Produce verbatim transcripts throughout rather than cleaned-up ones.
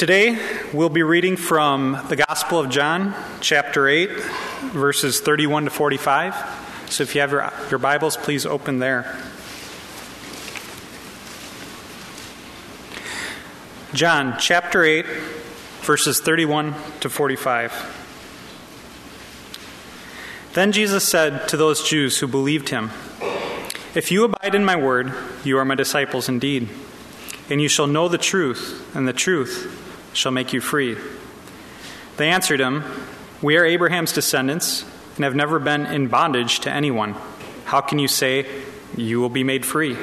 Today, we'll be reading from the Gospel of John, chapter eight, verses thirty-one to forty-five. So if you have your, your Bibles, please open there. John, chapter eight, verses thirty-one to forty-five. Then Jesus said to those Jews who believed him, "If you abide in my word, you are my disciples indeed, and you shall know the truth, and the truth shall make you free." They answered him, "We are Abraham's descendants and have never been in bondage to anyone. How can you say you will be made free?"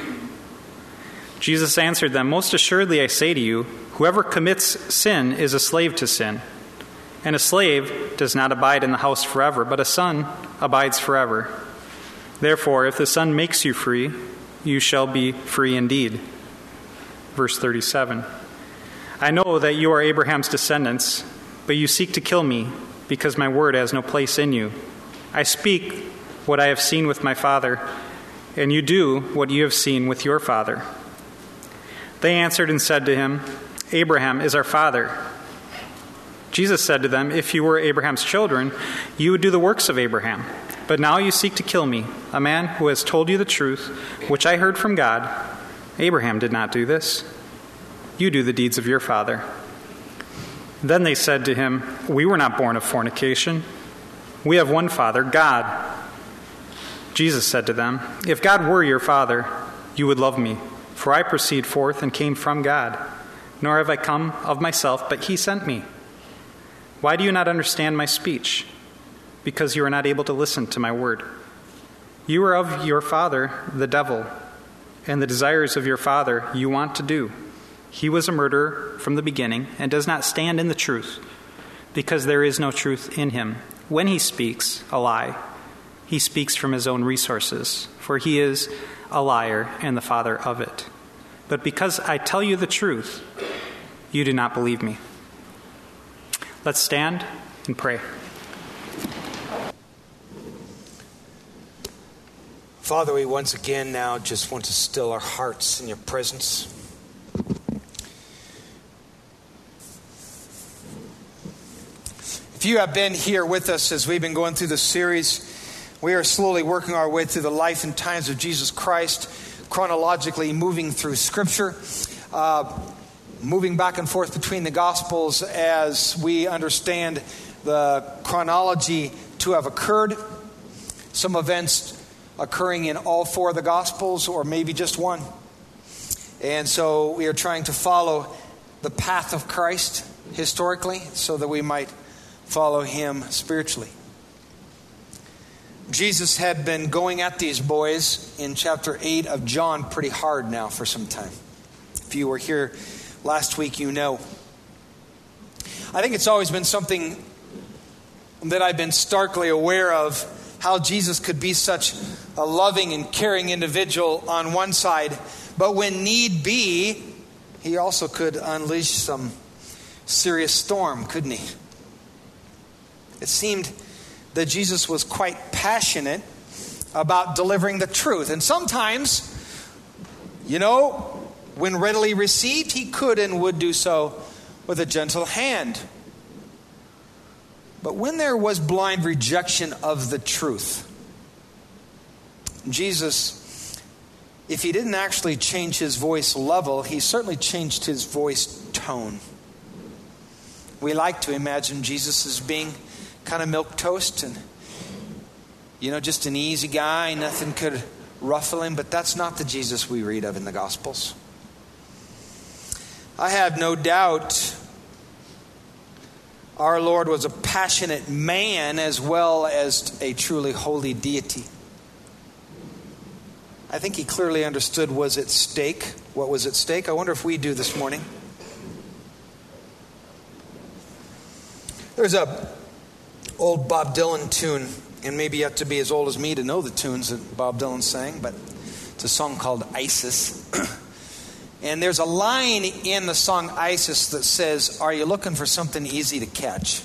Jesus answered them, "Most assuredly I say to you, whoever commits sin is a slave to sin. And a slave does not abide in the house forever, but a son abides forever. Therefore, if the Son makes you free, you shall be free indeed." Verse thirty-seven. "I know that you are Abraham's descendants, but you seek to kill me, because my word has no place in you. I speak what I have seen with my father, and you do what you have seen with your father." They answered and said to him, "Abraham is our father." Jesus said to them, "If you were Abraham's children, you would do the works of Abraham. But now you seek to kill me, a man who has told you the truth, which I heard from God. Abraham did not do this. You do the deeds of your father." Then they said to him, "We were not born of fornication. We have one Father, God." Jesus said to them, "If God were your Father, you would love me, for I proceed forth and came from God. Nor have I come of myself, but he sent me. Why do you not understand my speech? Because you are not able to listen to my word. You are of your father, the devil, and the desires of your father you want to do. He was a murderer from the beginning and does not stand in the truth, because there is no truth in him. When he speaks a lie, he speaks from his own resources, for he is a liar and the father of it. But because I tell you the truth, you do not believe me." Let's stand and pray. Father, we once again now just want to still our hearts in your presence. If you have been here with us as we've been going through this series, we are slowly working our way through the life and times of Jesus Christ, chronologically moving through Scripture, uh, moving back and forth between the Gospels as we understand the chronology to have occurred. Some events occurring in all four of the Gospels, or maybe just one. And so we are trying to follow the path of Christ historically so that we might follow him spiritually. Jesus had been going at these boys in chapter eight of John pretty hard now for some time. If you were here last week, you know. I think it's always been something that I've been starkly aware of, how Jesus could be such a loving and caring individual on one side, but when need be, he also could unleash some serious storm, couldn't he? It seemed that Jesus was quite passionate about delivering the truth. And sometimes, you know, when readily received, he could and would do so with a gentle hand. But when there was blind rejection of the truth, Jesus, if he didn't actually change his voice level, he certainly changed his voice tone. We like to imagine Jesus as being kind of milquetoast and, you know, just an easy guy. Nothing could ruffle him. But that's not the Jesus we read of in the Gospels. I have no doubt our Lord was a passionate man as well as a truly holy deity. I think he clearly understood what was at stake. What was at stake? I wonder if we do this morning. There's a old Bob Dylan tune, and maybe you have to be as old as me to know the tunes that Bob Dylan sang, but it's a song called Isis. And there's a line in the song Isis that says, "Are you looking for something easy to catch?"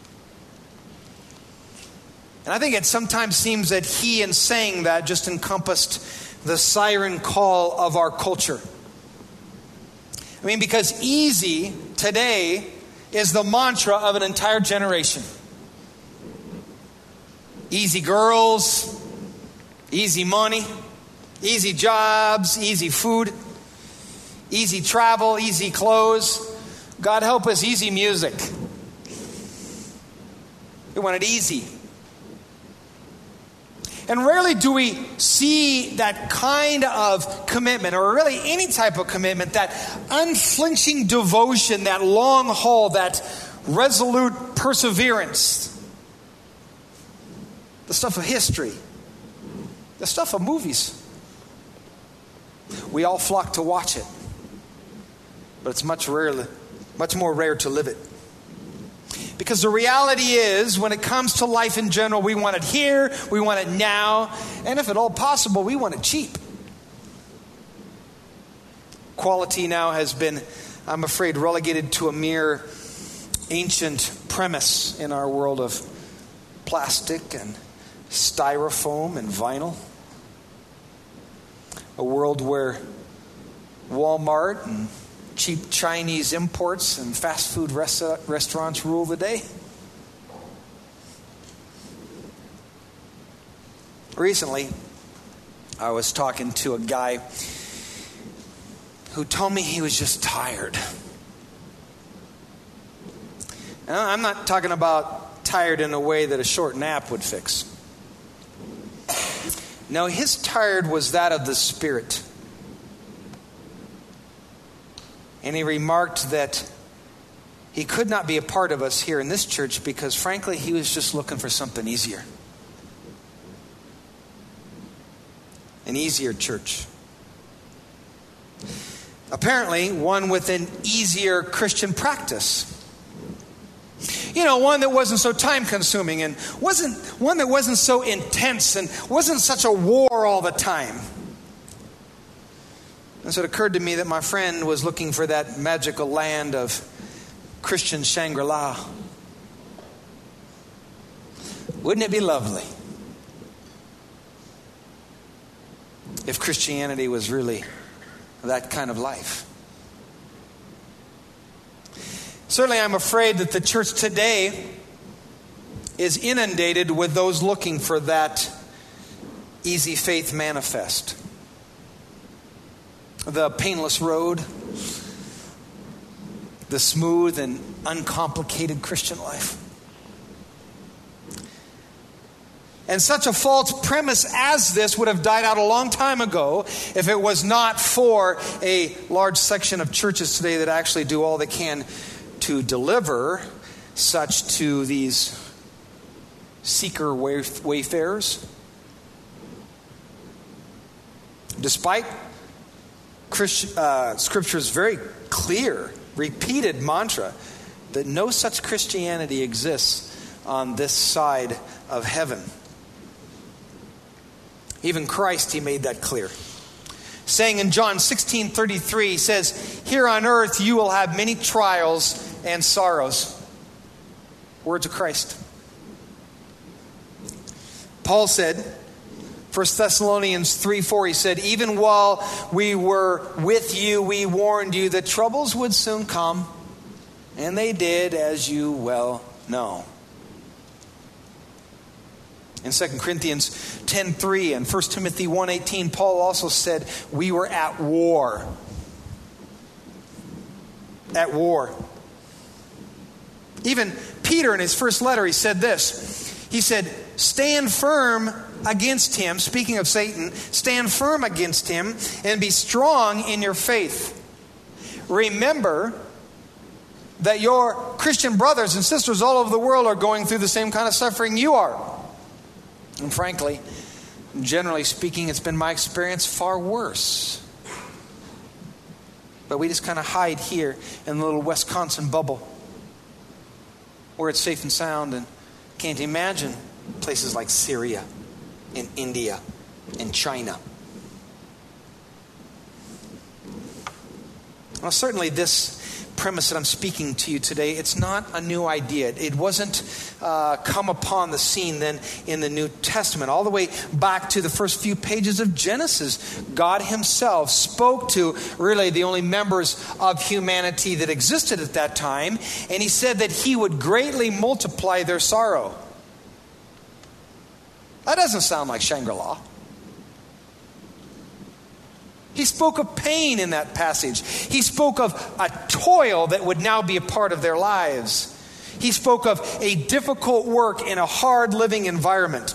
And I think it sometimes seems that he, in saying that, just encompassed the siren call of our culture. I mean, because easy today is the mantra of an entire generation. Easy girls, easy money, easy jobs, easy food, easy travel, easy clothes. God help us, easy music. We want it easy. And rarely do we see that kind of commitment, or really any type of commitment, that unflinching devotion, that long haul, that resolute perseverance. The stuff of history. The stuff of movies. We all flock to watch it. But it's much rare, much more rare to live it. Because the reality is, when it comes to life in general, we want it here, we want it now, and if at all possible, we want it cheap. Quality now has been, I'm afraid, relegated to a mere ancient premise in our world of plastic and styrofoam and vinyl. A world where Walmart and cheap Chinese imports and fast food rest- restaurants rule the day. Recently, I was talking to a guy who told me he was just tired. And I'm not talking about tired in a way that a short nap would fix. No, his tired was that of the spirit. And he remarked that he could not be a part of us here in this church because, frankly, he was just looking for something easier. An easier church. Apparently, one with an easier Christian practice. You know, one that wasn't so time-consuming and wasn't one that wasn't so intense and wasn't such a war all the time. And so it occurred to me that my friend was looking for that magical land of Christian Shangri-La. Wouldn't it be lovely if Christianity was really that kind of life? Certainly, I'm afraid that the church today is inundated with those looking for that easy faith manifest. The painless road, the smooth and uncomplicated Christian life. And such a false premise as this would have died out a long time ago if it was not for a large section of churches today that actually do all they can to deliver such to these seeker wayfarers. Despite Christ, uh, Scripture's very clear, repeated mantra that no such Christianity exists on this side of heaven. Even Christ, he made that clear. Saying in John sixteen thirty-three, he says, "Here on earth you will have many trials and sorrows." Words of Christ. Paul said, First Thessalonians three four, he said, "Even while we were with you, we warned you that troubles would soon come. And they did, as you well know." In Second Corinthians ten three and First Timothy one eighteen, Paul also said, we were at war. At war. Even Peter in his first letter, he said this. He said, "Stand firm against him," speaking of Satan, "stand firm against him and be strong in your faith. Remember that your Christian brothers and sisters all over the world are going through the same kind of suffering you are." And frankly, generally speaking, it's been my experience far worse. But we just kind of hide here in the little Wisconsin bubble where it's safe and sound, and can't imagine places like Syria and India and China. Well, certainly this premise that I'm speaking to you today, it's not a new idea. It wasn't uh, come upon the scene then in the New Testament. All the way back to the first few pages of Genesis, God himself spoke to really the only members of humanity that existed at that time, and he said that he would greatly multiply their sorrow. That doesn't sound like Shangri-La. He spoke of pain in that passage. He spoke of a toil that would now be a part of their lives. He spoke of a difficult work in a hard living environment.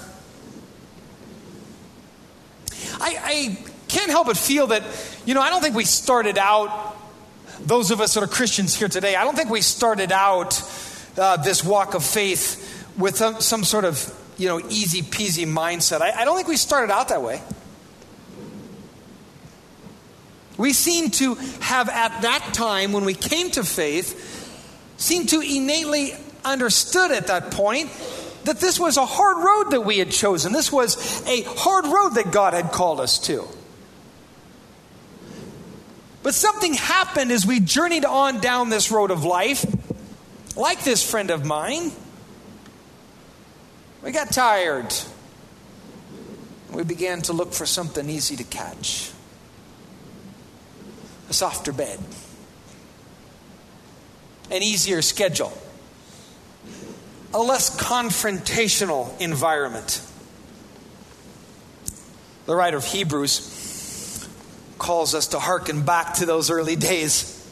I, I can't help but feel that, you know, I don't think we started out, those of us that are Christians here today, I don't think we started out uh, this walk of faith with some, some sort of, you know, easy peasy mindset. I, I don't think we started out that way. We seem to have at that time, when we came to faith, seem to innately understood at that point that this was a hard road that we had chosen. This was a hard road that God had called us to. But something happened as we journeyed on down this road of life, like this friend of mine. We got tired. We began to look for something easy to catch. A softer bed, an easier schedule, a less confrontational environment. The writer of Hebrews calls us to hearken back to those early days,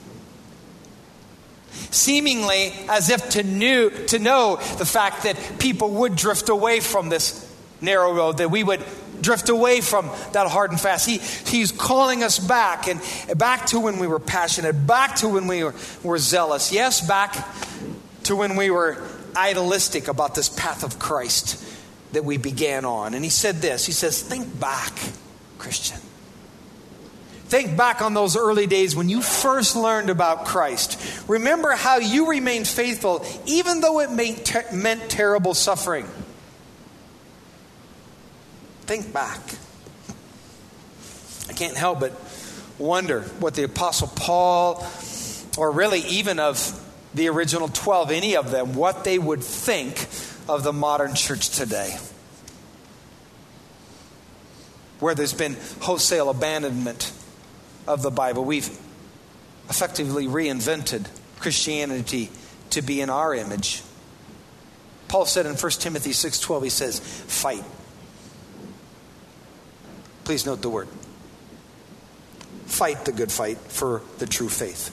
seemingly as if to knew to know the fact that people would drift away from this narrow road, that we would drift away from that hard and fast. He, he's calling us back, and back to when we were passionate, back to when we were, were zealous. Yes, back to when we were idealistic about this path of Christ that we began on. And he said this, he says, think back, Christian. Think back on those early days when you first learned about Christ. Remember how you remained faithful, even though it meant, ter- meant terrible suffering. Think back. I can't help but wonder what the Apostle Paul, or really even of the original twelve, any of them, what they would think of the modern church today, where there's been wholesale abandonment of the Bible. We've effectively reinvented Christianity to be in our image. Paul said in First Timothy six twelve, he says, fight. Please note the word. Fight the good fight for the true faith.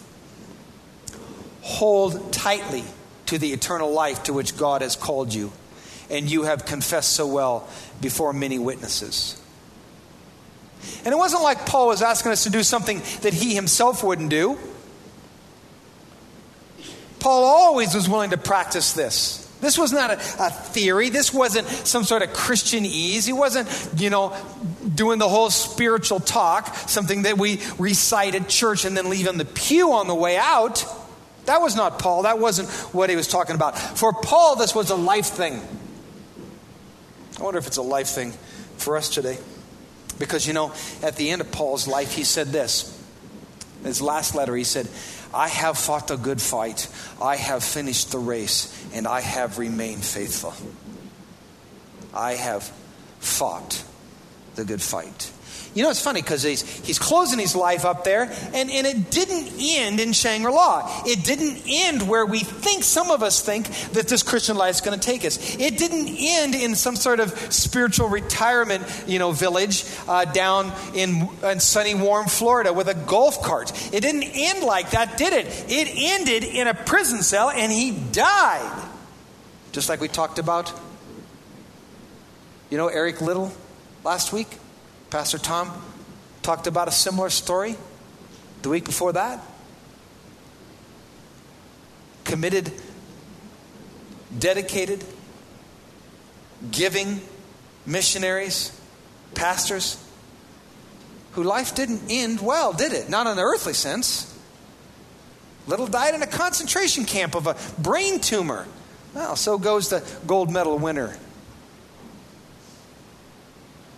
Hold tightly to the eternal life to which God has called you, and you have confessed so well before many witnesses. And it wasn't like Paul was asking us to do something that he himself wouldn't do. Paul always was willing to practice this. This was not a, a theory. This wasn't some sort of Christianese. He wasn't, you know, doing the whole spiritual talk, something that we recite at church and then leave in the pew on the way out. That was not Paul. That wasn't what he was talking about. For Paul, this was a life thing. I wonder if it's a life thing for us today. Because, you know, at the end of Paul's life, he said this. In his last letter, he said, I have fought the good fight. I have finished the race, and I have remained faithful. I have fought the good fight. You know, it's funny because he's, he's closing his life up there, and, and it didn't end in Shangri-La. It didn't end where we think, some of us think, that this Christian life is going to take us. It didn't end in some sort of spiritual retirement, you know, village uh, down in, in sunny, warm Florida with a golf cart. It didn't end like that, did it? It ended in a prison cell, and he died. Just like we talked about, you know, Eric Little last week. Pastor Tom talked about a similar story the week before that. Committed, dedicated, giving missionaries, pastors, who life didn't end well, did it? Not in the earthly sense. Little died in a concentration camp of a brain tumor. Well, so goes the gold medal winner.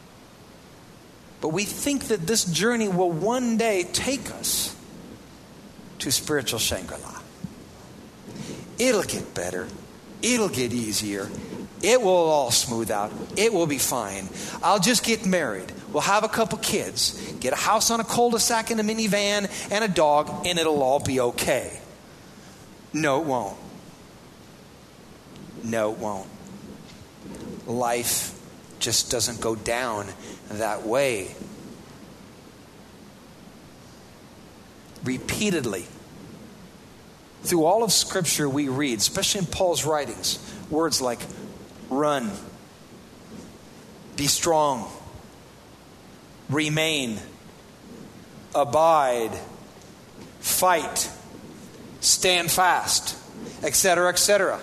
But we think that this journey will one day take us to spiritual Shangri-La. It'll get better. It'll get easier. It will all smooth out. It will be fine. I'll just get married. We'll have a couple kids. Get a house on a cul-de-sac and a minivan and a dog, and it'll all be okay. No, it won't. No, it won't. Life just doesn't go down that way. Repeatedly, through all of Scripture we read, especially in Paul's writings, words like run, be strong, remain, abide, fight, stand fast, et cetera, et cetera.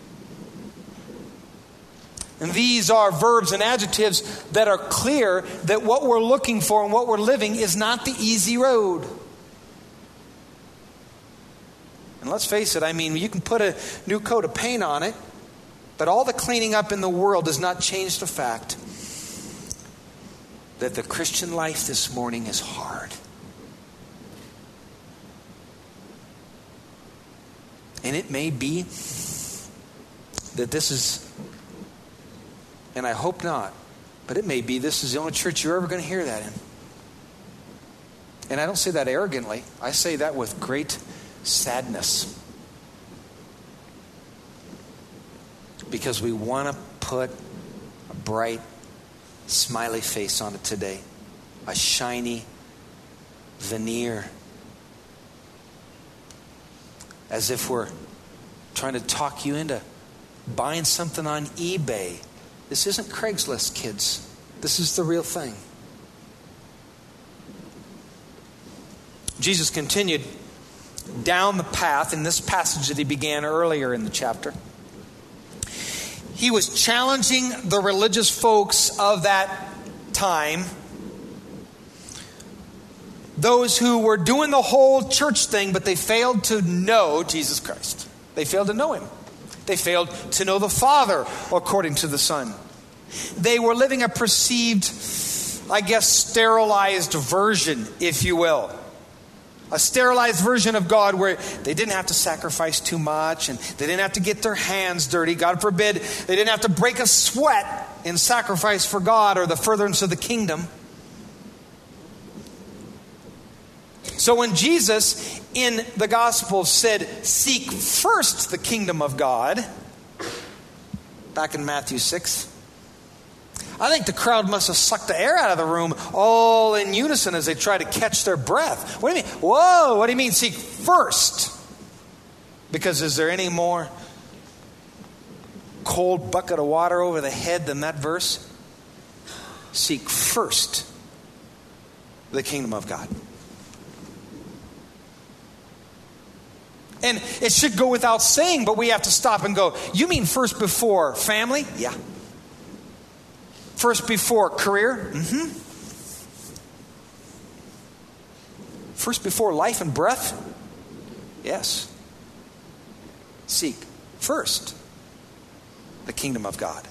And these are verbs and adjectives that are clear that what we're looking for and what we're living is not the easy road. And let's face it, I mean, you can put a new coat of paint on it, but all the cleaning up in the world does not change the fact that the Christian life this morning is hard. And it may be that this is, and I hope not, but it may be this is the only church you're ever going to hear that in. And I don't say that arrogantly. I say that with great sadness. Because we want to put a bright, smiley face on it today. A shiny veneer. As if we're trying to talk you into buying something on eBay. This isn't Craigslist, kids. This is the real thing. Jesus continued down the path in this passage that he began earlier in the chapter. He was challenging the religious folks of that time, those who were doing the whole church thing, but they failed to know Jesus Christ. They failed to know him. They failed to know the Father according to the Son. They were living a perceived, I guess, sterilized version, if you will. A sterilized version of God where they didn't have to sacrifice too much and they didn't have to get their hands dirty. God forbid, they didn't have to break a sweat in sacrifice for God or the furtherance of the kingdom. So when Jesus in the gospel said, seek first the kingdom of God, back in Matthew six, I think the crowd must have sucked the air out of the room all in unison as they tried to catch their breath. What do you mean? Whoa, what do you mean seek first? Because is there any more cold bucket of water over the head than that verse? Seek first the kingdom of God. And it should go without saying, but we have to stop and go, you mean first before family? Yeah. First before career? Mm-hmm. First before life and breath? Yes. Seek first the kingdom of God.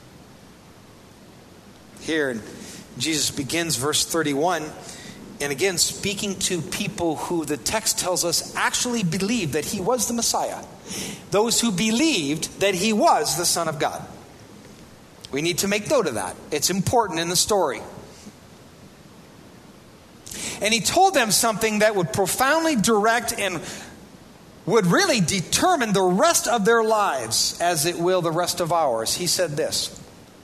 Here, Jesus begins verse thirty-one. And again, speaking to people who the text tells us actually believed that he was the Messiah. Those who believed that he was the Son of God. We need to make note of that. It's important in the story. And he told them something that would profoundly direct and would really determine the rest of their lives, as it will the rest of ours. He said this: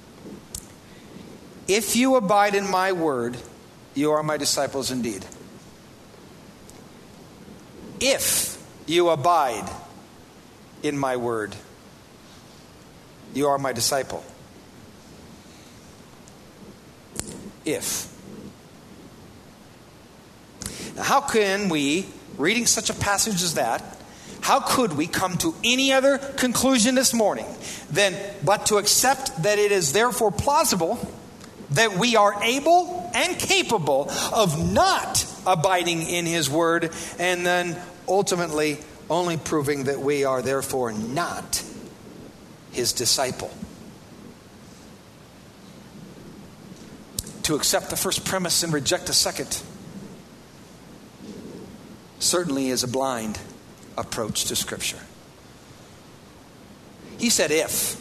if you abide in my word, you are my disciples indeed. If you abide in my word, you are my disciple. If. Now, how can we, reading such a passage as that, how could we come to any other conclusion this morning than but to accept that it is therefore plausible that we are able and capable of not abiding in his word, and then ultimately only proving that we are therefore not his disciple? To accept the first premise and reject the second certainly is a blind approach to Scripture. He said if.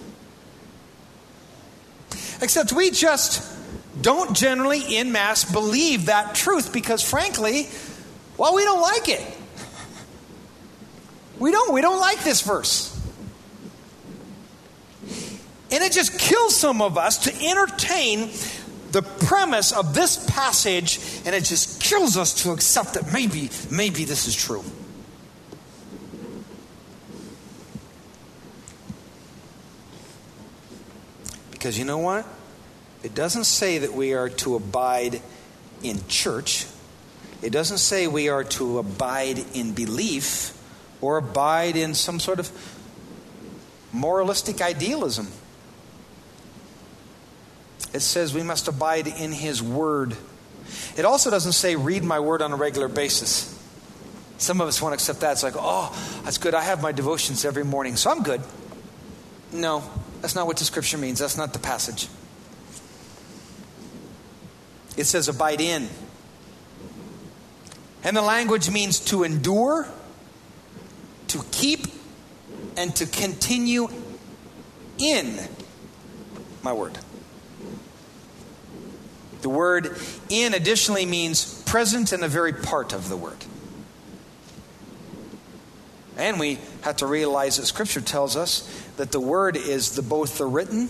Except we just don't generally en masse believe that truth because frankly, well, we don't like it. We don't. We don't like this verse. And it just kills some of us to entertain the premise of this passage, and it just kills us to accept that maybe, maybe this is true. Because you know what? It doesn't say that we are to abide in church. It doesn't say we are to abide in belief or abide in some sort of moralistic idealism. It says we must abide in His Word. It also doesn't say read my Word on a regular basis. Some of us want to accept that. It's like, oh, that's good. I have my devotions every morning, so I'm good. No, that's not what the Scripture means. That's not the passage. It says abide in. And the language means to endure, to keep, and to continue in my Word. The word in additionally means present and a very part of the Word. And we have to realize that Scripture tells us that the Word is the, both the written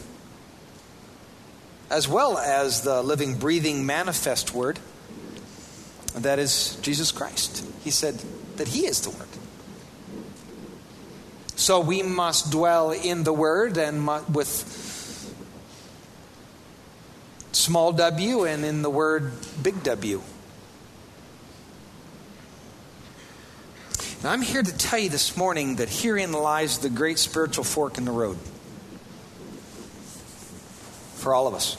as well as the living, breathing, manifest Word. That is Jesus Christ. He said that He is the Word. So we must dwell in the Word and with small w and in the word big W. Now I'm here to tell you this morning that herein lies the great spiritual fork in the road. For all of us.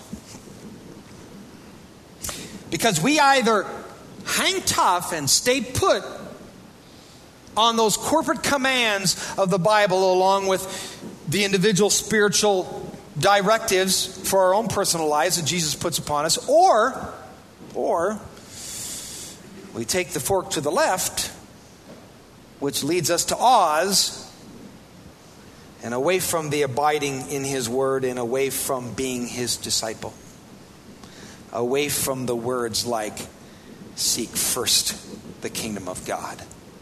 Because we either hang tough and stay put on those corporate commands of the Bible along with the individual spiritual directives for our own personal lives that Jesus puts upon us, or or we take the fork to the left, which leads us to Oz, and away from the abiding in His Word and away from being His disciple. Away from the words like, seek first the kingdom of God.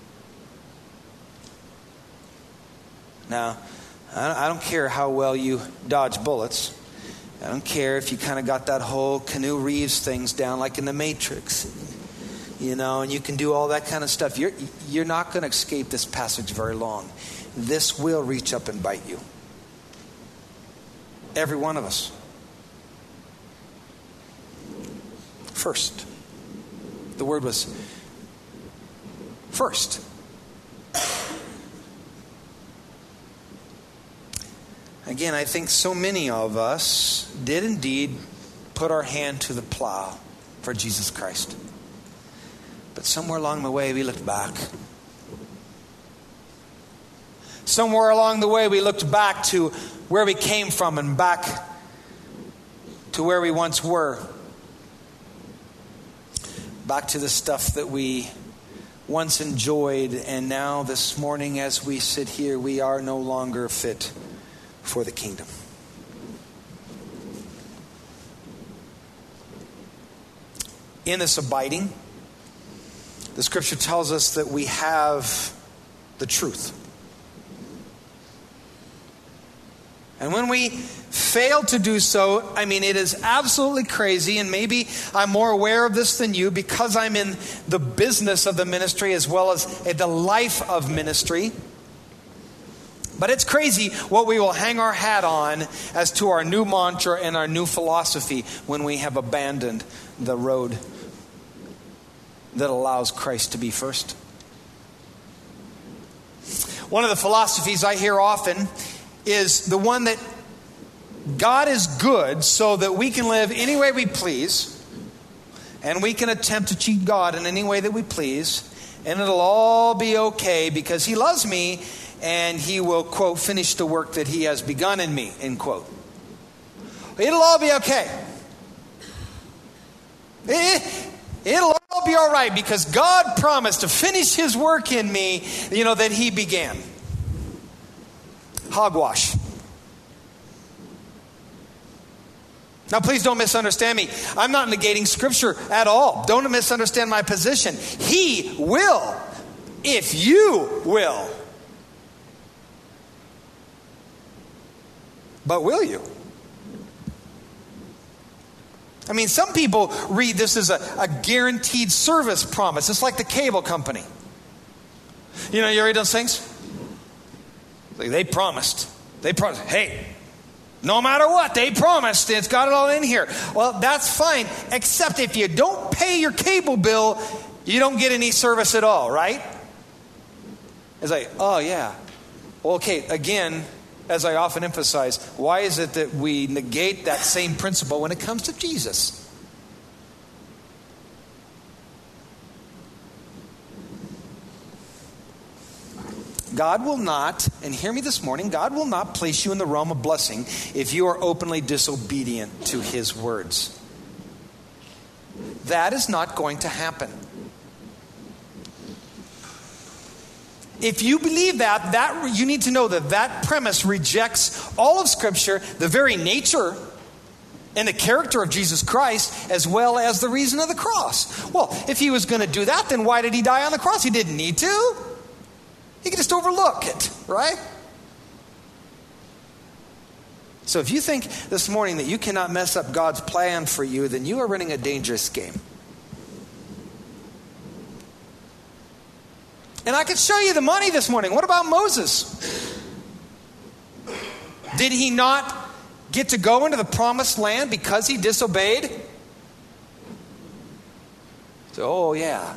Now, I don't care how well you dodge bullets. I don't care if you kind of got that whole Keanu Reeves things down like in The Matrix. You know, and you can do all that kind of stuff. You're, you're not going to escape this passage very long. This will reach up and bite you. Every one of us. First. The word was first. Again, I think so many of us did indeed put our hand to the plow for Jesus Christ. But somewhere along the way we looked back. Somewhere along the way we looked back to where we came from and back to where we once were. Back to the stuff that we once enjoyed, and now this morning as we sit here, we are no longer fit for the kingdom. In this abiding, the Scripture tells us that we have the truth. And when we fail to do so, I mean, it is absolutely crazy, and maybe I'm more aware of this than you because I'm in the business of the ministry as well as the life of ministry. But it's crazy what we will hang our hat on as to our new mantra and our new philosophy when we have abandoned the road that allows Christ to be first. One of the philosophies I hear often is the one that God is good so that we can live any way we please, and we can attempt to cheat God in any way that we please, and it'll all be okay because He loves me and He will, quote, finish the work that He has begun in me, end quote. It'll all be okay. It, it'll all all be all right because God promised to finish his work in me, you know, that he began. Hogwash. Now, please don't misunderstand me. I'm not negating Scripture at all. Don't misunderstand my position. He will, if you will. But will you? I mean, some people read this as a, a guaranteed service promise. It's like the cable company. You know, you read those things? Like they promised. They promised, hey, no matter what, they promised. It's got it all in here. Well, that's fine, except if you don't pay your cable bill, you don't get any service at all, right? It's like, oh, yeah. Well, okay, again, as I often emphasize, why is it that we negate that same principle when it comes to Jesus? God will not, and hear me this morning, God will not place you in the realm of blessing if you are openly disobedient to his words. That is not going to happen. If you believe that, that you need to know that that premise rejects all of Scripture, the very nature and the character of Jesus Christ, as well as the reason of the cross. Well, if he was going to do that, then why did he die on the cross? He didn't need to. He could just overlook it, right? So if you think this morning that you cannot mess up God's plan for you, then you are running a dangerous game. And I could show you the money this morning. What about Moses? Did he not get to go into the promised land because he disobeyed? So, oh yeah.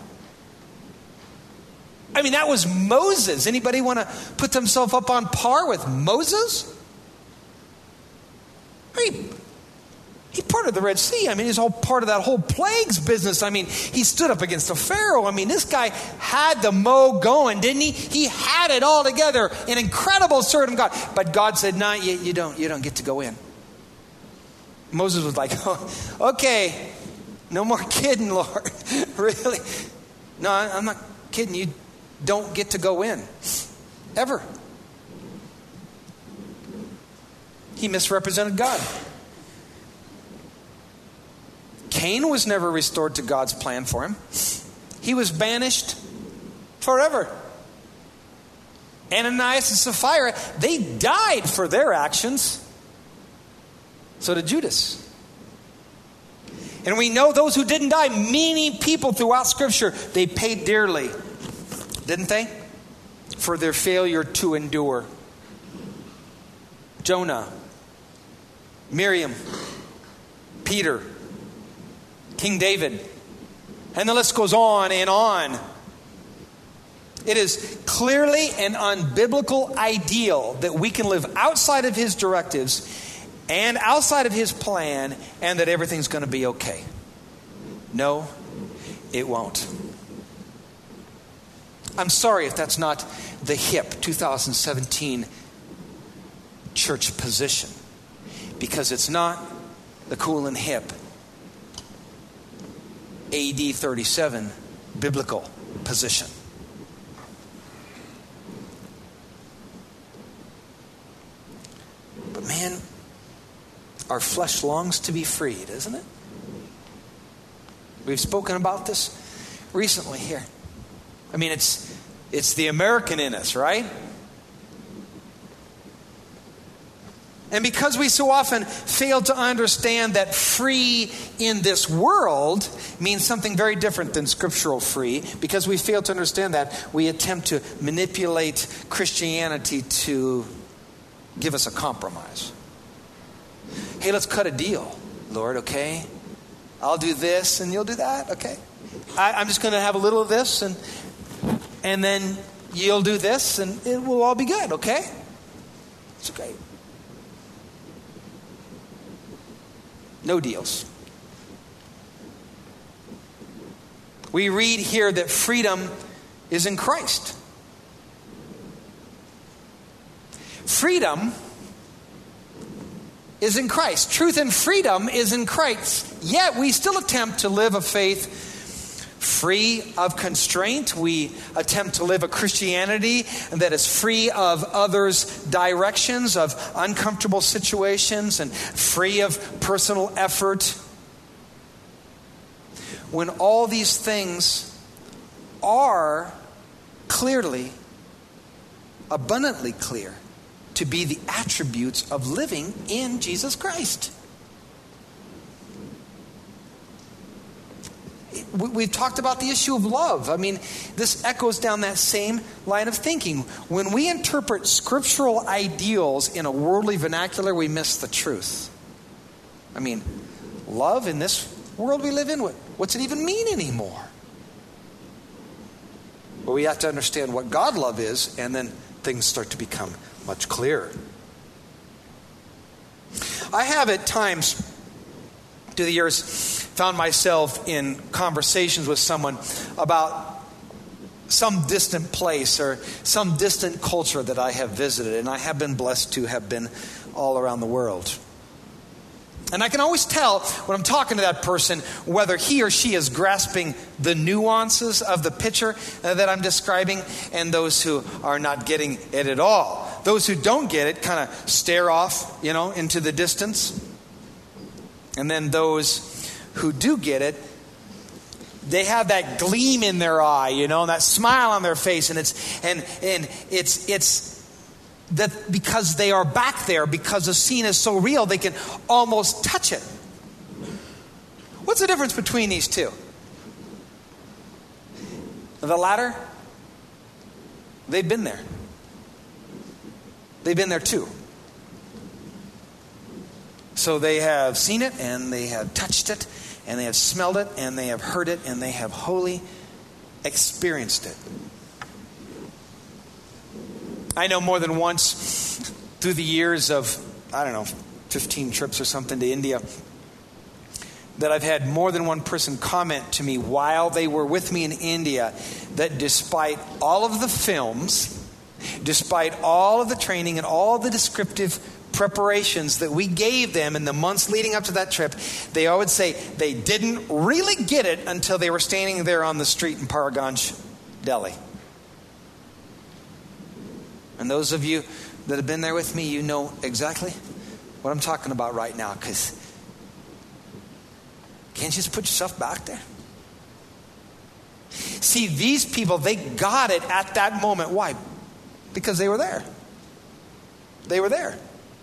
I mean, that was Moses. Anybody want to put themselves up on par with Moses? I mean, he parted the Red Sea. I mean, he's all part of that whole plagues business. I mean, he stood up against the Pharaoh. I mean, this guy had the mo going, didn't he? He had it all together. An incredible servant of God. But God said, no, you, you don't, you don't get to go in. Moses was like, oh, okay, no more kidding, Lord. Really? No, I'm not kidding. You don't get to go in. Ever. He misrepresented God. Cain was never restored to God's plan for him. He was banished forever. Ananias and Sapphira, they died for their actions. So did Judas. And we know those who didn't die, many people throughout Scripture, they paid dearly, didn't they? For their failure to endure. Jonah, Miriam, Peter, King David, and the list goes on and on. It is clearly an unbiblical ideal that we can live outside of his directives and outside of his plan and that everything's going to be okay. No, it won't. I'm sorry if that's not the hip two thousand seventeen church position, because it's not the cool and hip A D thirty-seven biblical position. But man, our flesh longs to be freed, isn't it? We've spoken about this recently here. I mean, it's it's the American in us, right? And because we so often fail to understand that free in this world means something very different than scriptural free, because we fail to understand that, we attempt to manipulate Christianity to give us a compromise. Hey, let's cut a deal, Lord, okay? I'll do this and you'll do that, okay? I, I'm just going to have a little of this and and then you'll do this and it will all be good, okay? It's okay. No deals. We read here that freedom is in Christ. Freedom is in Christ. Truth and freedom is in Christ. Yet we still attempt to live a faith free of constraint. We attempt to live a Christianity that is free of others' directions, of uncomfortable situations, and free of personal effort. When all these things are clearly, abundantly clear to be the attributes of living in Jesus Christ. We've talked about the issue of love. I mean, this echoes down that same line of thinking. When we interpret scriptural ideals in a worldly vernacular, we miss the truth. I mean, love in this world we live in, what's it even mean anymore? But we have to understand what God love is, and then things start to become much clearer. I have at times through the years found myself in conversations with someone about some distant place or some distant culture that I have visited, and I have been blessed to have been all around the world. And I can always tell when I'm talking to that person whether he or she is grasping the nuances of the picture that I'm describing, and those who are not getting it at all. Those who don't get it kind of stare off, you know, into the distance. And then those who do get it, they have that gleam in their eye, you know, and that smile on their face, and it's and and it's it's that because they are back there, because the scene is so real, they can almost touch it. What's the difference between these two? The latter, they've been there. They've been there too. So they have seen it, and they have touched it, and they have smelled it, and they have heard it, and they have wholly experienced it. I know more than once through the years of, I don't know, fifteen trips or something to India, that I've had more than one person comment to me while they were with me in India that despite all of the films, despite all of the training and all the descriptive preparations that we gave them in the months leading up to that trip, they always say they didn't really get it until they were standing there on the street in Paraganj, Delhi. And those of you that have been there with me, you know exactly what I'm talking about right now, because can't you just put yourself back there? See, these people, they got it at that moment. Why? Because they were there. They were there.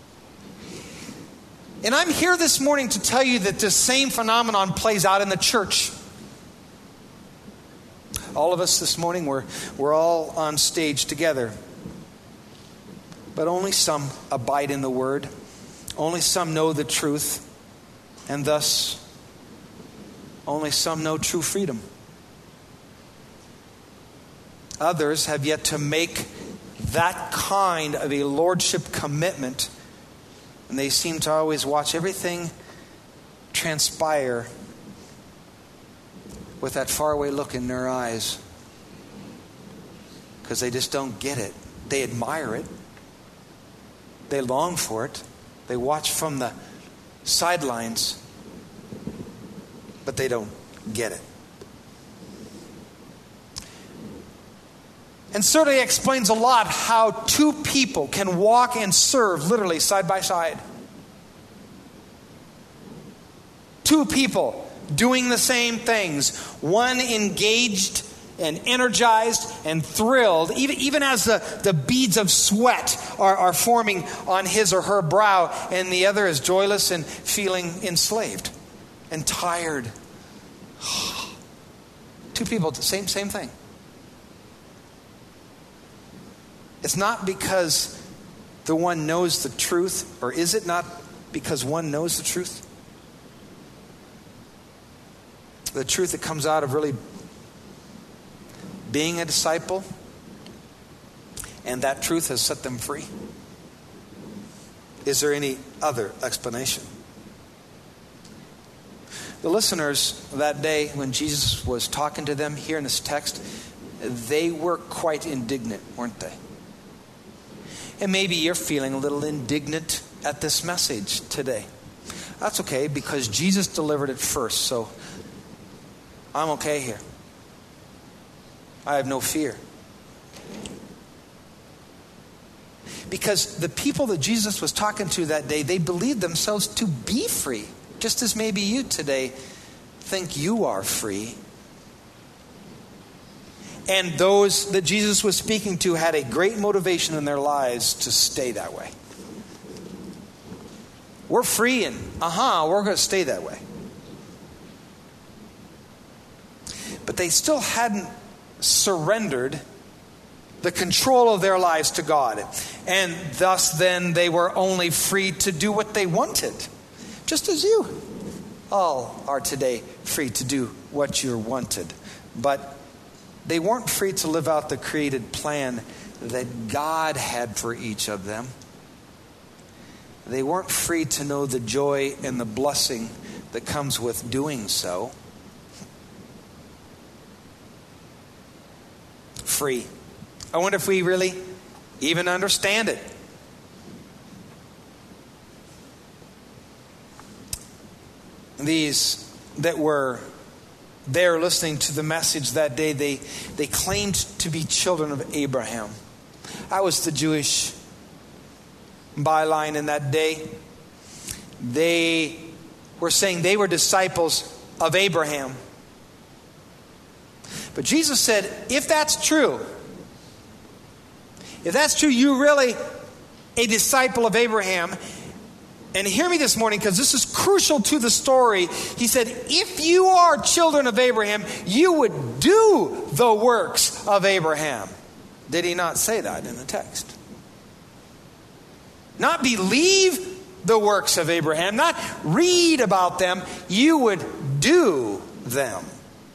And I'm here this morning to tell you that this same phenomenon plays out in the church. All of us this morning, we're, we're all on stage together. But only some abide in the word. Only some know the truth. And thus, only some know true freedom. Others have yet to make that kind of a lordship commitment. And they seem to always watch everything transpire with that faraway look in their eyes. Because they just don't get it. They admire it. They long for it. They watch from the sidelines. But they don't get it. And certainly explains a lot how two people can walk and serve literally side by side. Two people doing the same things. One engaged and energized and thrilled, even, even as the, the beads of sweat are, are forming on his or her brow, and the other is joyless and feeling enslaved and tired. Two people, same, same thing. It's not because the one knows the truth, or is it not because one knows the truth? The truth that comes out of really being a disciple, and that truth has set them free. Is there any other explanation? The listeners that day when Jesus was talking to them here in this text, they were quite indignant, weren't they? And maybe you're feeling a little indignant at this message today. That's okay, because Jesus delivered it first, so I'm okay here. I have no fear. Because the people that Jesus was talking to that day, they believed themselves to be free. Just as maybe you today think you are free. And those that Jesus was speaking to had a great motivation in their lives to stay that way. We're free and, uh-huh, we're going to stay that way. But they still hadn't surrendered the control of their lives to God. And thus then they were only free to do what they wanted. Just as you all are today free to do what you're wanted. But they weren't free to live out the created plan that God had for each of them. They weren't free to know the joy and the blessing that comes with doing so. Free. I wonder if we really even understand it. These that were there listening to the message that day, they, they claimed to be children of Abraham. That was the Jewish byline in that day. They were saying they were disciples of Abraham. But Jesus said, if that's true, if that's true, you're really a disciple of Abraham. And hear me this morning, because this is crucial to the story. He said, if you are children of Abraham, you would do the works of Abraham. Did he not say that in the text? Not believe the works of Abraham, not read about them. You would do them.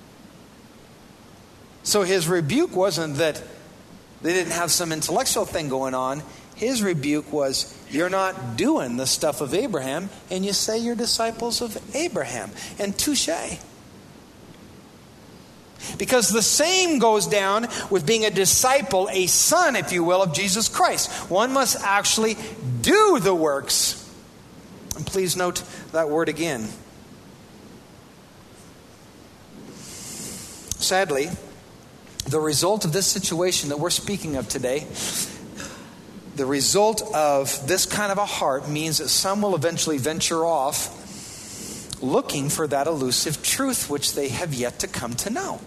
So his rebuke wasn't that they didn't have some intellectual thing going on. His rebuke was, you're not doing the stuff of Abraham, and you say you're disciples of Abraham. And touche. Because the same goes down with being a disciple, a son, if you will, of Jesus Christ. One must actually do the works. And please note that word again. Sadly, the result of this situation that we're speaking of today, the result of this kind of a heart means that some will eventually venture off looking for that elusive truth which they have yet to come to know.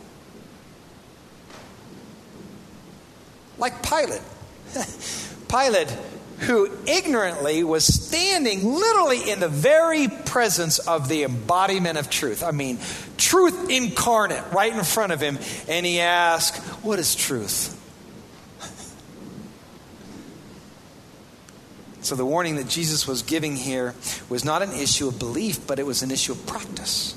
Like Pilate. Pilate, who ignorantly was standing literally in the very presence of the embodiment of truth. I mean, truth incarnate right in front of him. And he asked, what is truth? So the warning that Jesus was giving here was not an issue of belief, but it was an issue of practice.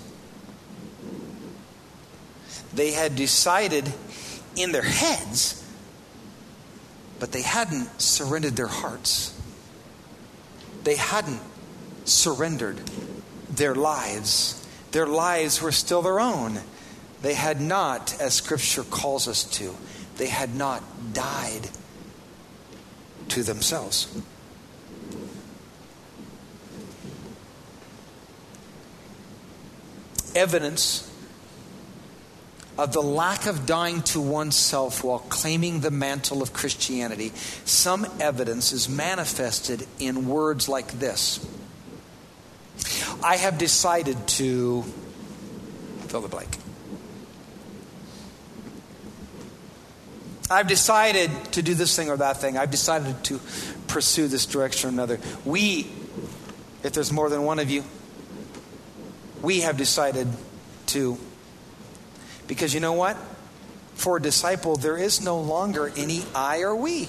They had decided in their heads, but they hadn't surrendered their hearts. They hadn't surrendered their lives. Their lives were still their own. They had not, as Scripture calls us to, they had not died to themselves. Evidence of the lack of dying to oneself while claiming the mantle of Christianity, some evidence is manifested in words like this. I have decided to fill the blank. I've decided to do this thing or that thing. I've decided to pursue this direction or another. We, if there's more than one of you, we have decided to. Because you know what? For a disciple, there is no longer any I or we.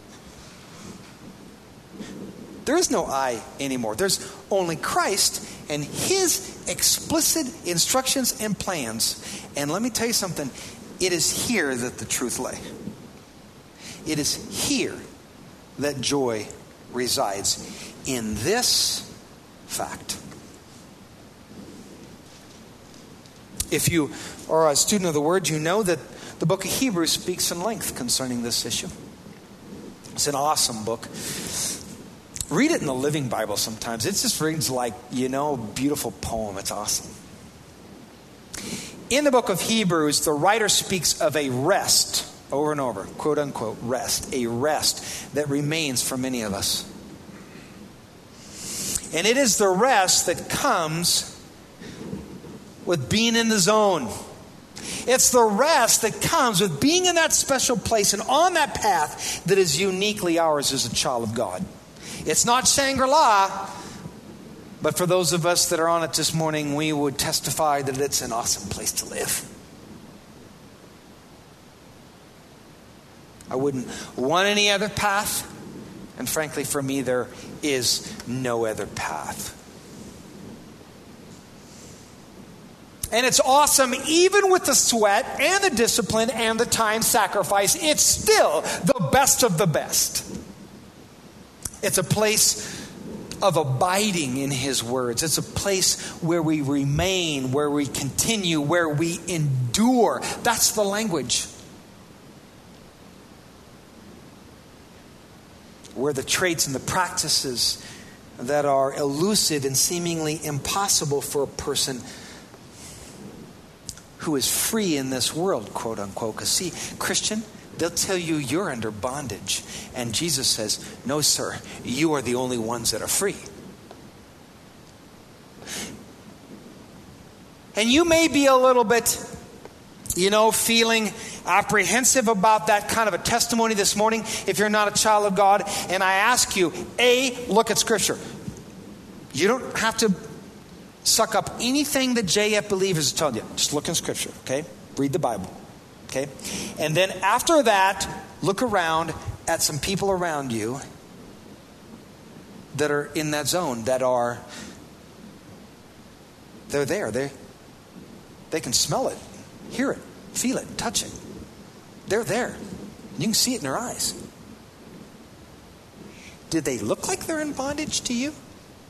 There is no I anymore. There's only Christ and His explicit instructions and plans. And let me tell you something. It is here that the truth lay. It is here that joy resides. In this fact. If you are a student of the Word, you know that the book of Hebrews speaks in length concerning this issue. It's an awesome book. Read it in the Living Bible sometimes. It just reads like, you know, a beautiful poem. It's awesome. In the book of Hebrews, the writer speaks of a rest, over and over, quote unquote, rest, a rest that remains for many of us. And it is the rest that comes with being in the zone. It's the rest that comes with being in that special place and on that path that is uniquely ours as a child of God. It's not Shangri-La, but for those of us that are on it this morning, we would testify that it's an awesome place to live. I wouldn't want any other path. And frankly, for me, there is no other path. And it's awesome, even with the sweat and the discipline and the time sacrifice, it's still the best of the best. It's a place of abiding in His words. It's a place where we remain, where we continue, where we endure. That's the language. Where the traits and the practices that are elusive and seemingly impossible for a person who is free in this world, quote unquote. Because see, Christian, they'll tell you you're under bondage. And Jesus says, no, sir, you are the only ones that are free. And you may be a little bit, you know, feeling apprehensive about that kind of a testimony this morning if you're not a child of God. And I ask you, A, look at Scripture. You don't have to suck up anything that J F Believers has told you. Just look in Scripture, okay? Read the Bible, okay? And then after that, look around at some people around you that are in that zone, that are, they're there. They they can smell it, hear it, feel it, touch it. They're there. You can see it in their eyes. Did they look like they're in bondage to you?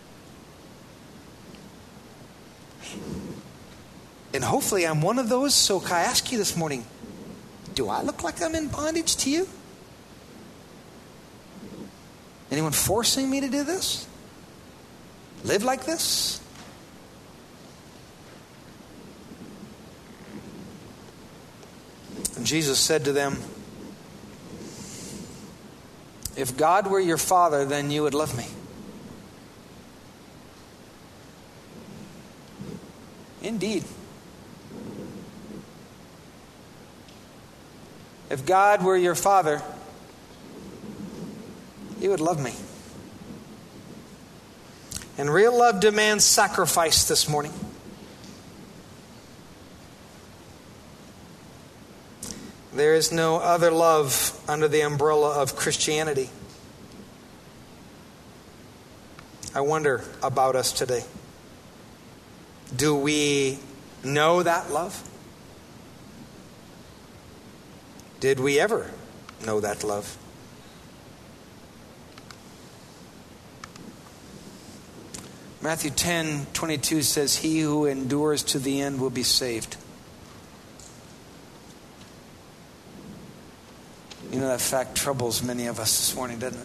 And hopefully I'm one of those. So can I ask you this morning, do I look like I'm in bondage to you? Anyone forcing me to do this? Live like this? And Jesus said to them, if God were your Father, then you would love me. Indeed. If God were your Father, you would love me. And real love demands sacrifice this morning. There is no other love under the umbrella of Christianity. I wonder about us today. Do we know that love? Did we ever know that love? Matthew ten twenty-two says, he who endures to the end will be saved. You know, that fact troubles many of us this morning, doesn't it?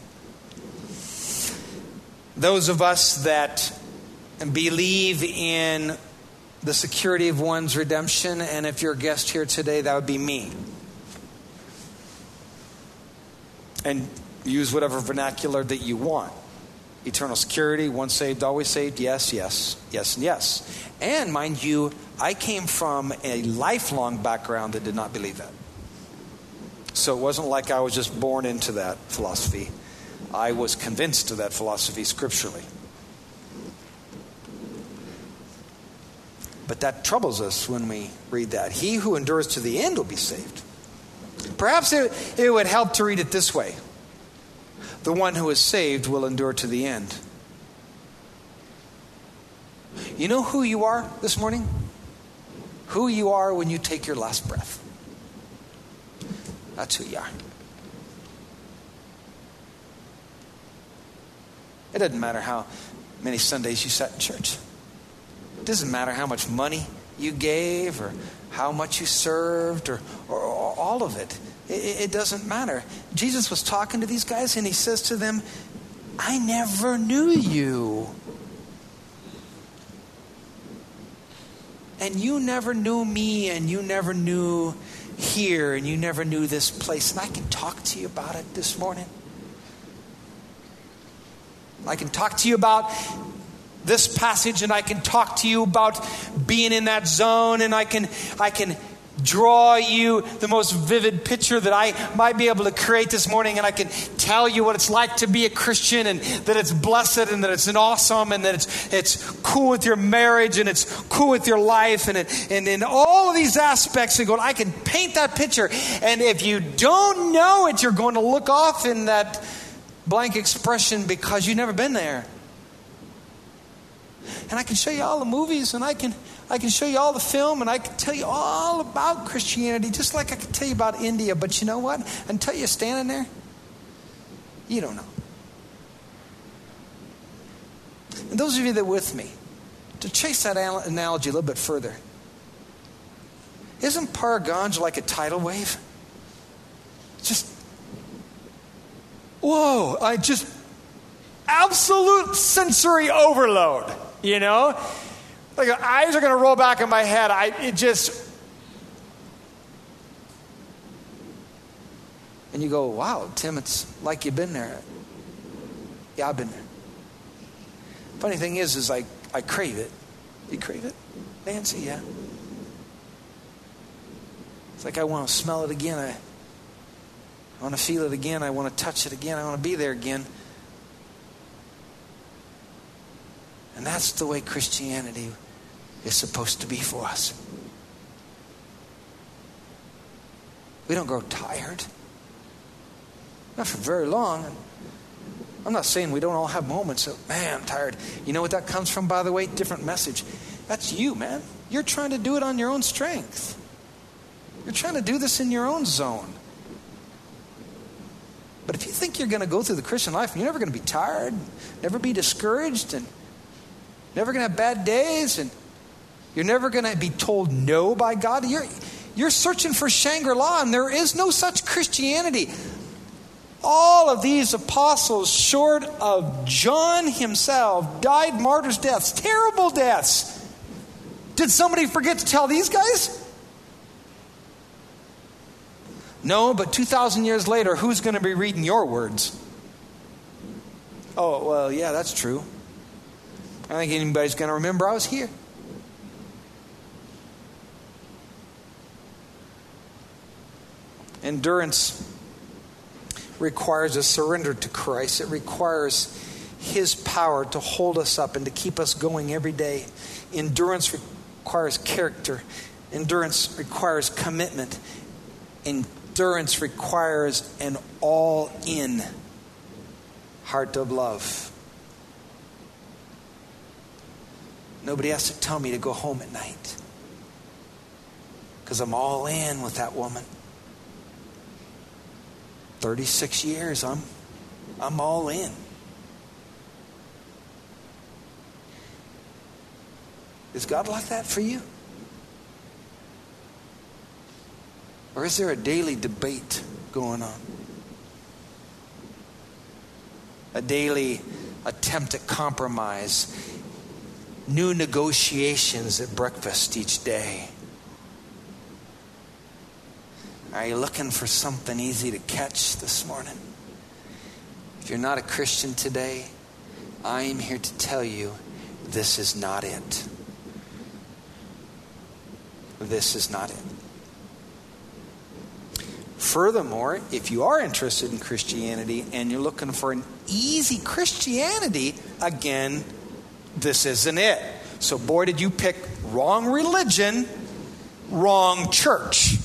Those of us that believe in the security of one's redemption, and if you're a guest here today, that would be me. And use whatever vernacular that you want. Eternal security, once saved, always saved, yes, yes, yes, and yes. And mind you, I came from a lifelong background that did not believe that. So it wasn't like I was just born into that philosophy. I was convinced of that philosophy scripturally. But that troubles us when we read that. He who endures to the end will be saved. Perhaps it, it would help to read it this way. The one who is saved will endure to the end. You know who you are this morning? Who you are when you take your last breath. That's who you are. It doesn't matter how many Sundays you sat in church. It doesn't matter how much money you gave or how much you served or, or, or all of it. it. It doesn't matter. Jesus was talking to these guys and he says to them, I never knew you. And you never knew me, and you never knew here, and you never knew this place. And I can talk to you about it this morning. I can talk to you about this passage, and I can talk to you about being in that zone, and I can I can draw you the most vivid picture that I might be able to create this morning, and I can tell you what it's like to be a Christian, and that it's blessed, and that it's an awesome, and that it's it's cool with your marriage, and it's cool with your life, and it, and in all of these aspects, and go, I can paint that picture. And if you don't know it, you're going to look off in that blank expression because you've never been there. And I can show you all the movies, and I can I can show you all the film, and I can tell you all about Christianity, just like I can tell you about India. But you know what? Until you're standing there, you don't know. And those of you that are with me, to chase that analogy a little bit further, isn't Paragonj like a tidal wave? Just, whoa, I just, absolute sensory overload, you know? Like, eyes are going to roll back in my head. I it just, and you go, wow, Tim, it's like you've been there. Yeah, I've been there. Funny thing is, is I, I crave it. You crave it, Nancy? Yeah. It's like I want to smell it again. I, I want to feel it again. I want to touch it again. I want to be there again. And that's the way Christianity is supposed to be for us. We don't grow tired. Not for very long. I'm not saying we don't all have moments of, man, I'm tired. You know what that comes from, by the way? Different message. That's you, man. You're trying to do it on your own strength. You're trying to do this in your own zone. But if you think you're going to go through the Christian life and you're never going to be tired, never be discouraged, and never going to have bad days, and you're never going to be told no by God. You're, you're searching for Shangri-La, and there is no such Christianity. All of these apostles, short of John himself, died martyrs' deaths, terrible deaths. Did somebody forget to tell these guys? No, but two thousand years later, who's going to be reading your words? Oh, well, yeah, that's true. I don't think anybody's going to remember I was here. Endurance requires a surrender to Christ. It requires His power to hold us up and to keep us going every day. Endurance requires character. Endurance requires commitment. Endurance requires an all-in heart of love. Nobody has to tell me to go home at night, because I'm all in with that woman. thirty-six years, I'm, I'm all in. Is God like that for you? Or is there a daily debate going on? A daily attempt at compromise. New negotiations at breakfast each day. Are you looking for something easy to catch this morning? If you're not a Christian today, I am here to tell you this is not it. This is not it. Furthermore, if you are interested in Christianity and you're looking for an easy Christianity, again, this isn't it. So boy, did you pick wrong religion, wrong church.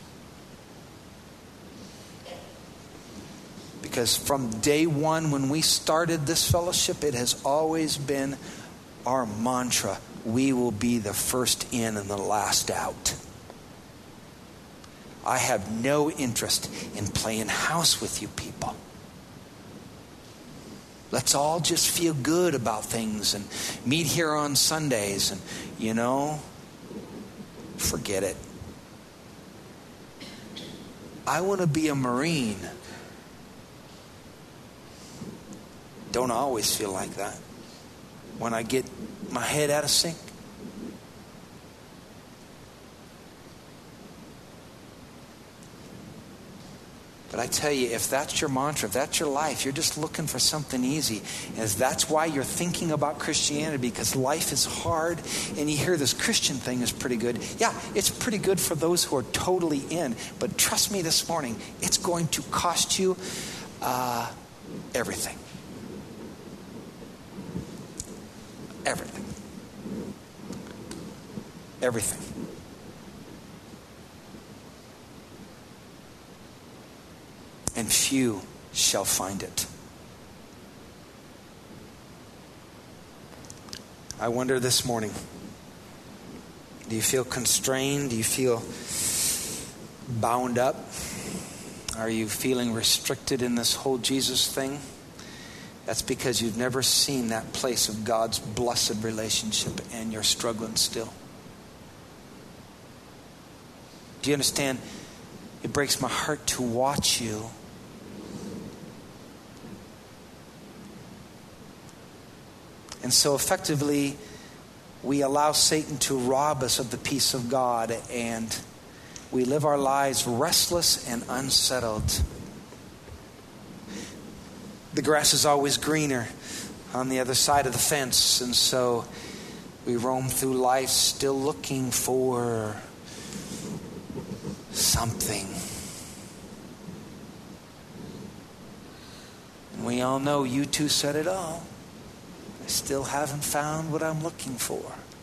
Because from day one when we started this fellowship, it has always been our mantra. We will be the first in and the last out. I have no interest in playing house with you people. Let's all just feel good about things and meet here on Sundays and, you know, forget it. I want to be a Marine. Don't always feel like that. When I get my head out of sync. But I tell you, if that's your mantra, if that's your life, you're just looking for something easy. And that's why you're thinking about Christianity, because life is hard. And you hear this Christian thing is pretty good. Yeah, it's pretty good for those who are totally in. But trust me this morning, it's going to cost you uh, everything. Everything. Everything. And few shall find it. I wonder this morning, do you feel constrained? Do you feel bound up? Are you feeling restricted in this whole Jesus thing? That's because you've never seen that place of God's blessed relationship and you're struggling still. Do you understand? It breaks my heart to watch you and so effectively, we allow Satan to rob us of the peace of God, and we live our lives restless and unsettled. The grass is always greener on the other side of the fence, and so we roam through life still looking for something. And we all know you two said it all. I still haven't found what I'm looking for.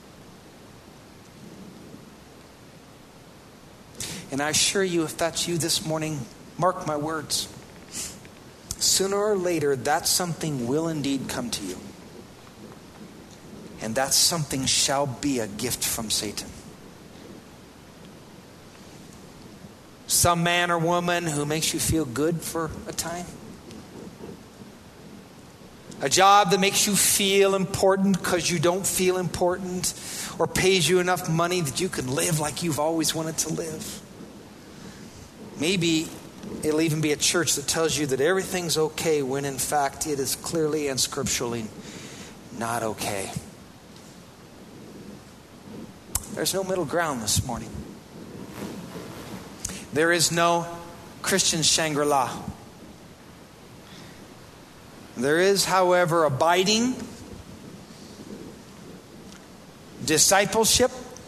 And I assure you, if that's you this morning, mark my words. Sooner or later, that something will indeed come to you. And that something shall be a gift from Satan. Some man or woman who makes you feel good for a time. A job that makes you feel important because you don't feel important, or pays you enough money that you can live like you've always wanted to live. Maybe it'll even be a church that tells you that everything's okay when in fact it is clearly and scripturally not okay. There's no middle ground this morning. There is no Christian Shangri-La. There is, however, abiding, discipleship,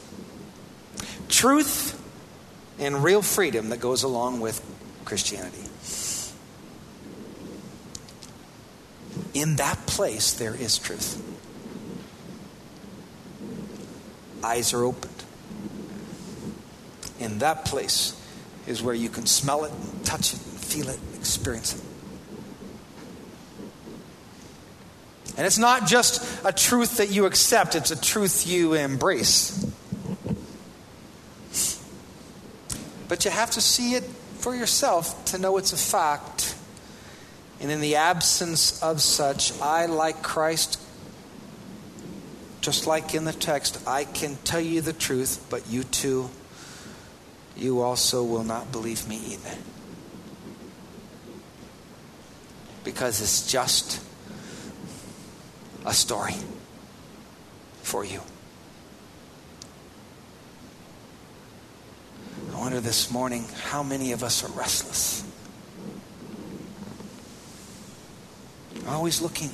truth, and real freedom that goes along with Christianity. In that place, there is truth. Eyes are opened. In that place is where you can smell it, touch it, feel it, experience it. And it's not just a truth that you accept, it's a truth you embrace. But you have to see it for yourself to know it's a fact. And in the absence of such, I, like Christ, just like in the text, I can tell you the truth, but you too, you also will not believe me either. Because it's just a story for you. I wonder this morning how many of us are restless. Always looking.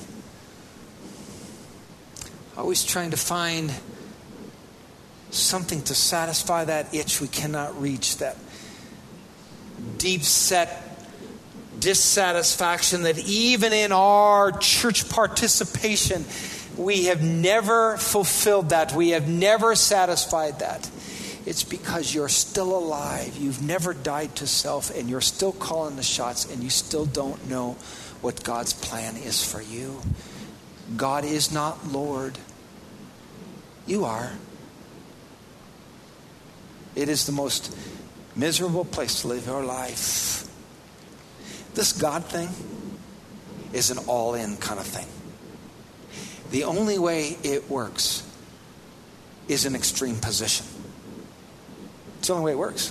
Always trying to find something to satisfy that itch we cannot reach, that deep-set dissatisfaction that even in our church participation, we have never fulfilled that. We have never satisfied that. It's because you're still alive. You've never died to self, and you're still calling the shots, and you still don't know what God's plan is for you. God is not Lord. You are. It is the most miserable place to live your life. This God thing is an all-in kind of thing. The only way it works is an extreme position. It's the only way it works.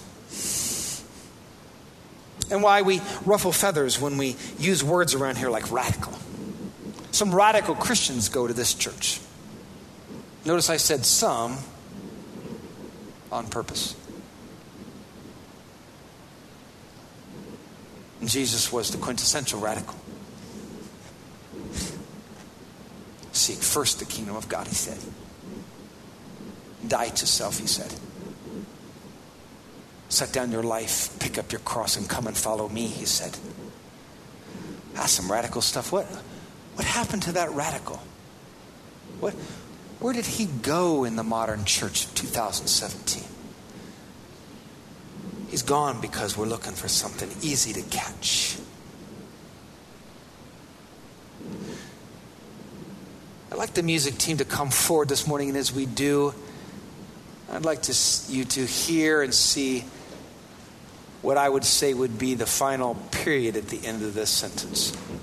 And why we ruffle feathers when we use words around here like radical. Some radical Christians go to this church. Notice I said some on purpose. And Jesus was the quintessential radical. Seek first the kingdom of God, he said. Die to self, he said. Set down your life, pick up your cross, and come and follow me, he said. That's some radical stuff. What, what happened to that radical? What, where did he go in the modern church of two thousand seventeen? He's gone because we're looking for something easy to catch. I'd like the music team to come forward this morning, and as we do, I'd like to, you to hear and see what I would say would be the final period at the end of this sentence.